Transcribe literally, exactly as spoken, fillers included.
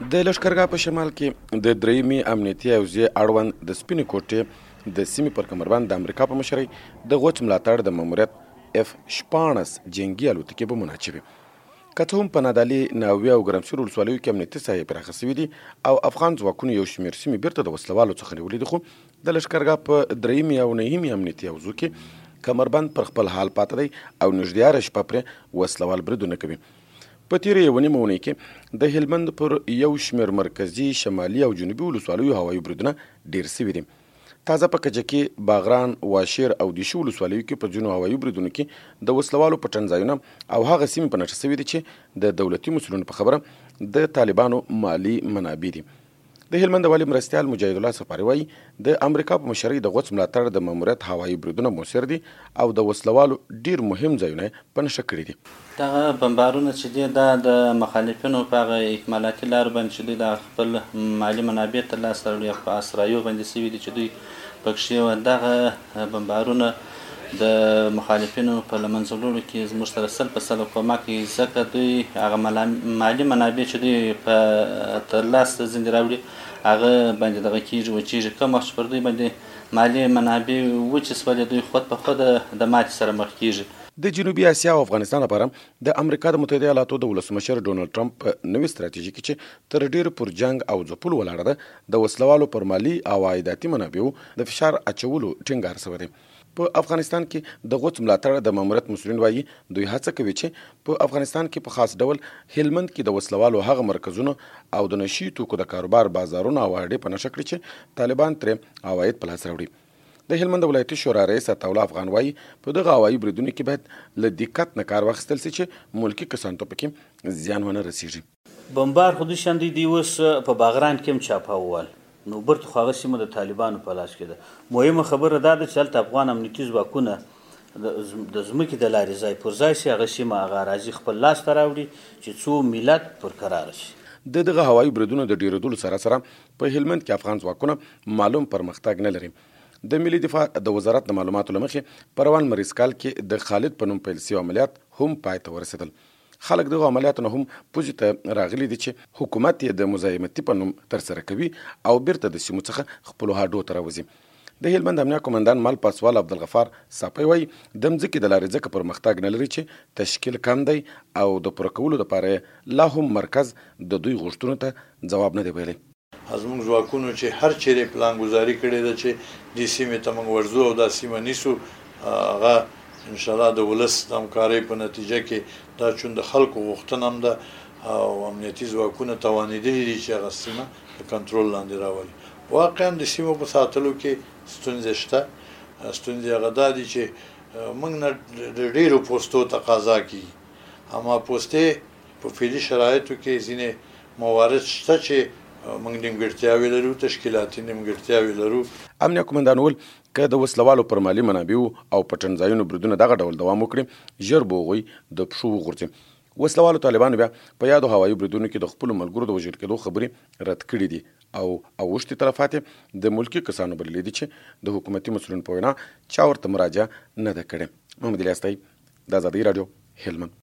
د لښکرګاه په شمال کې د درېیمې امنیتي حوزې اړوند د سپینې کوټې د سیمې پر کمربند د امریکا په مشرۍ د غوڅ ملاتړ د ماموریت اف شپاړس جنګي الوتکې بمونه اچوي. که څه هم په نادعلي، ناوې او ګرمسیر ولسوالیو کې امنیتي ساحې پراخه شوي دي او افغان ځواکونو یو شمېر سیمې بیرته د وسلوالو څخه نیولې دي، خو د لښکرګاه په درېیمې او نهمې امنیتي حوزو کې کمربند پر خپل حال پاته دی او نږدې هره شپه پرې وسلوال بریدونه کوي. په تیره یوه نیمه اونۍ کې د هلمند پر یو شمېر مرکزي، شمالي او جنوبي ولسوالیو هوایي بریدونه ډېر سوي دي. تازه په کجکي، باغران، واشیر او دیشي ولسوالیو کې په ځینو هوایي بریدونو کې د وسلوالو پټنځایونه او هغه سیمې په نښه سوي دي چې د دولتي مسؤلینو په خبره د طالبانو مالي منابع دي. د هلمند والي مرستیال مجاهد الله صفاري وایي د امریکا په مشرۍ د غوڅ ملاتړ د ماموریت هوایي بریدونه مؤثر دي او د وسلوالو ډېر مهم ځایونه په نښه کړي دي. دغه بمبارونه چې دي دا د مخالفینو په هغه اکمالاتي لارو باندې چې دوی د خپل مالي منابع ترلاسه کړي په اسرایو باندې سوي دي چې دوی پکښې دغه بمبارونه د مخالفینو په له منځه وړلو کې زموږ سره سل په سل کومک کوي، ځکه دوی هغه مالي منابع چې دوی په ترلاسه ځینې راوړي هغه باندې دغه کېږي وچېږي. کوم وخت چې پر دوی باندې مالي منابع وچې سولې دوی خود په خود د ماتې سره مخ کېږي. د جنوبي اسیا او افغانستان لپاره د امریکا د متحده ایالاتو د ولسمشر ډونالډ ټرمپ په نوې ستراتیژي کې چې تر ډېر پر جنګ او ځپلو ولاړه ده، د وسلوالو پر مالي او عایداتي منابعو د فشار اچولو ټینګار شوی دی. په افغانستان کې د غوڅ ملاتړ د ماموریت مسؤلین وایي دوی هڅه کوي چې په افغانستان کې په خاص ډول هلمند کې د وسلوالو هغه مرکزونه او د نشي توکو د کاروبار بازارونه او اډې په نښه کړي چې طالبان ترې عواید په لاس راوړي. د هلمند ولایتي شورا رئیس عطاالله افغان وایي په دغه هوایي بریدونو کې باید له دقت نه کار واخیستل سي چې ملکي کسانو ته پکې زیان ونه رسیږي. بمبار خو دوی شان دی اوس په باغران کې هم چاپه ووال نو برته خو هغه سیمه د طالبانو په لاس کې ده. مهمه خبره دا ده چې هلته افغان امنیتي ځواکونه د ځمکې د لارې ځای پر ځای سي، هغه سیمه هغه راځي خپل لاس ته راوړي چې څو ملت پر قراره شي. د دغه هوایي بریدونو د ډېرېدلو سره سره په هلمند کې افغان ځواکونه معلوم پرمختګ نه لري. د ملي دفاع د وزارت د معلوماتو له مخې په روان مریض کال کې د خالد په نوم پیل شوي عملیات هم پای ته ورسېدل. خلک دغه عملیاتو نه هم پوزې ته راغلي دي چې حکومت یې د مزاحمتي په نوم ترسره کوي او بیرته د سیمو څخه خپلو هاډو ته راوځي. د هلمند امنیه قومندان مال پاسوال عبدالغفار ساپی وایي د مځکې د لارې ځکه پرمختګ نه لري چې تشکیل کم دی او د پوره کولو دپاره لا هم مرکز د دوی غوښتنو ته ځواب نه دی ویلی. زموږ ځواکونو چې هر چیرې پلان ګزاري کړې ده چې دې سیمې ته موږ ورځو او دا سیمه نیسو، هغه انشاءالله د ولس د همکارۍ په نتیجه کې دا چون د خلکو غوښتنه هم ده او امنیتي ځواکونه توانېدلي دي چې هغه سیمه د کنټرول لاندې راولي. واقعا د سیمو په ساتلو کې ستونزې شته. ستونزې هغه دا دي چې موږ نه د ډېرو پوستو تقاضا کېږي، اما پوستې په فعلي شرایطو کې ځینې موارد شته چې موږ نیمګړتیاوې لرو، تشکیلاتي نیمګړتیاوې لرو. امنیه قومندان وویل که د وسلوالو پر مالي منابعو او پټنځایونو بریدونه دغه ډول دوام وکړي، ژر به هغوی د پښو وغورځي. وسلوالو طالبانو بیا په یادو هوایي بریدونو کې د خپلو ملګرو د وژل کېدو خبرې رد کړي دي او اوښتې تلفات یې د ملکي کسانو بللي دي چې د حکومتي مسؤلینو په وینا چا ورته مراجعه نه ده کړې. محمد الیاس طیب، د ازادۍ راډیو، هلمند.